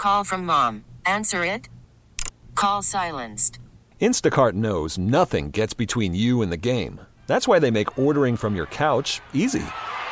call from mom. Answer it. Call silenced. Instacart knows nothing gets between you and the game. That's why they make ordering from your couch easy.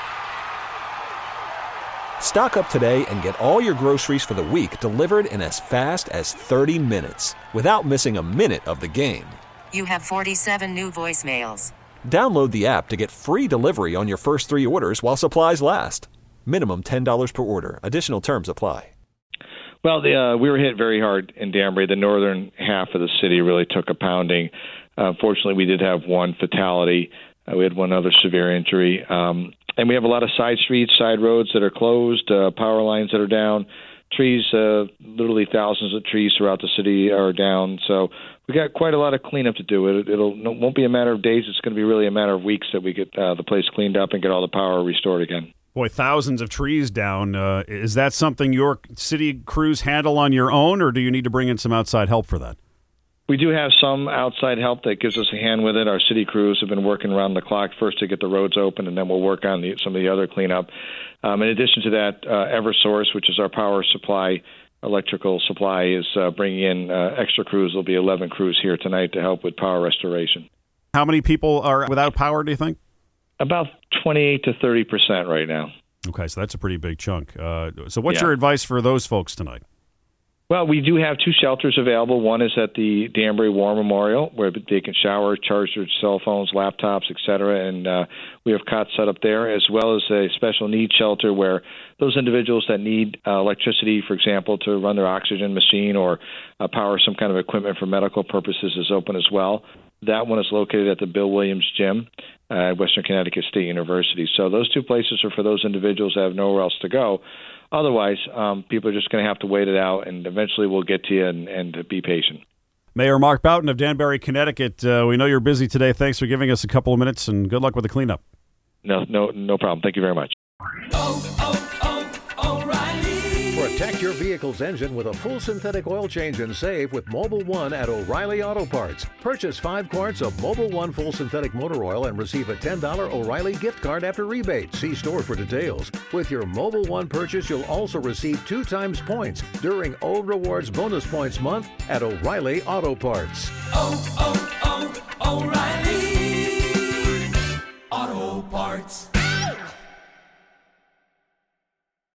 Stock up today and get all your groceries for the week delivered in as fast as 30 minutes without missing a minute of the game. You have 47 new voicemails. Download the app to get free delivery on your first 3 orders while supplies last. Minimum $10 per order. Additional terms apply. Well, we were hit very hard in Danbury. The northern half of the city really took a pounding. Fortunately, we did have one fatality. We had one other severe injury. And we have a lot of side streets, side roads that are closed, power lines that are down, trees, literally thousands of trees throughout the city are down. So we got quite a lot of cleanup to do. It won't be a matter of days. It's going to be really a matter of weeks that we get the place cleaned up and get all the power restored again. Boy, thousands of trees down. Is that something your city crews handle on your own, or do you need to bring in some outside help for that? We do have some outside help that gives us a hand with it. Our city crews have been working around the clock first to get the roads open, and then we'll work on some of the other cleanup. In addition to that, Eversource, which is our power supply, electrical supply, is bringing in extra crews. There'll be 11 crews here tonight to help with power restoration. How many people are without power, do you think? About 28 to 30% right now. Okay, so that's a pretty big chunk. So what's your advice for those folks tonight? Well, we do have 2 shelters available. One is at the Danbury War Memorial, where they can shower, charge their cell phones, laptops, et cetera, and we have cots set up there, as well as a special needs shelter where those individuals that need electricity, for example, to run their oxygen machine or power some kind of equipment for medical purposes is open as well. That one is located at the Bill Williams Gym at Western Connecticut State University. So those 2 places are for those individuals that have nowhere else to go. Otherwise, people are just going to have to wait it out, and eventually we'll get to you and be patient. Mayor Mark Boughton of Danbury, Connecticut, we know you're busy today. Thanks for giving us a couple of minutes, and good luck with the cleanup. No problem. Thank you very much. Protect your vehicle's engine with a full synthetic oil change and save with Mobil 1 at O'Reilly Auto Parts. Purchase 5 quarts of Mobil 1 full synthetic motor oil and receive a $10 O'Reilly gift card after rebate. See store for details. With your Mobil 1 purchase, you'll also receive 2 times points during O Rewards Bonus Points Month at O'Reilly Auto Parts. O'Reilly